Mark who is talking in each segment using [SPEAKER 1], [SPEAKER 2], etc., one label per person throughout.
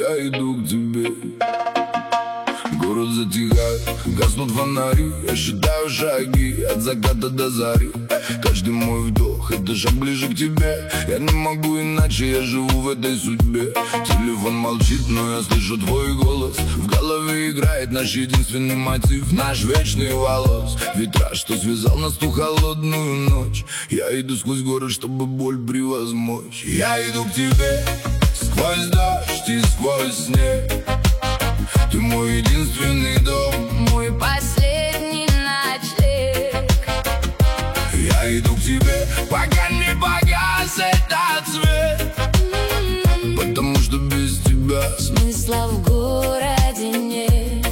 [SPEAKER 1] я иду к тебе. Город затихает, гаснут фонари. Я считаю шаги от заката до зари. Каждый мой вдох — это шаг ближе к тебе. Я не могу иначе, я живу в этой судьбе. Телефон молчит, но я слышу твой голос. В голове играет наш единственный мотив, наш вечный волос. Витраж, что связал нас ту холодную ночь. Я иду сквозь город, чтобы боль превозмочь. Я иду к тебе сквозь дождь и сквозь снег. Ты мой единственный дом,
[SPEAKER 2] мой последний ночлег.
[SPEAKER 1] Я иду к тебе, пока не погас этот свет. Потому что без тебя
[SPEAKER 2] смысла в городе нет.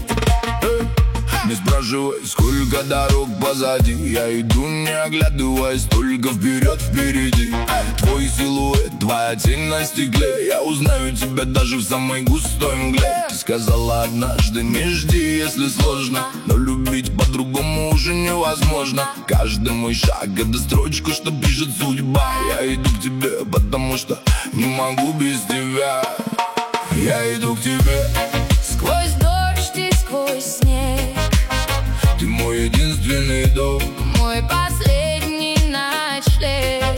[SPEAKER 1] Не спрашивай, сколько дорог позади. Я иду, не оглядываясь, только вперед, впереди. Твой силуэт, твоя тень на стекле. Я узнаю тебя даже в самой густой мгле. Ты сказала однажды, не жди, если сложно. Но любить по-другому уже невозможно. Каждый мой шаг — это строчка, что пишет судьба. Я иду к тебе, потому что не могу без тебя. Я иду к тебе
[SPEAKER 2] сквозь дождь и сквозь снег.
[SPEAKER 1] Ты мой единственный дом,
[SPEAKER 2] мой последний ночлег.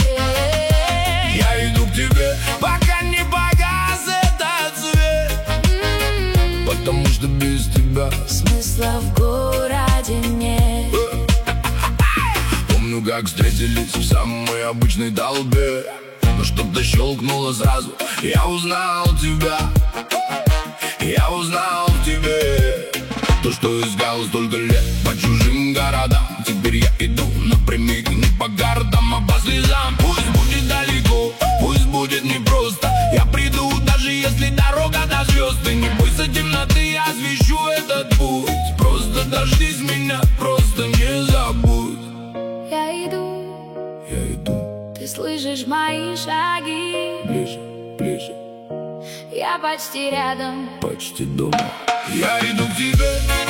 [SPEAKER 1] Я иду к тебе, пока не погас этот свет. Потому что без тебя
[SPEAKER 2] смысла в городе нет.
[SPEAKER 1] Помню, как встретились в самой обычной толпе. Но что-то щелкнуло сразу. Я узнал тебя. Я узнал в тебе то, что искал столько лет по чужим городам. Теперь я иду напрямик, не по городам, а по слезам. Пусть будет далеко, пусть будет непросто. Я приду, даже если дорога до звезд. Ты не бойся темноты, я освещу этот путь. Просто дождись меня, просто не забудь.
[SPEAKER 2] Я иду,
[SPEAKER 1] ты
[SPEAKER 2] слышишь мои шаги.
[SPEAKER 1] Ближе, ближе,
[SPEAKER 2] я почти рядом,
[SPEAKER 1] почти дома. Я иду к тебе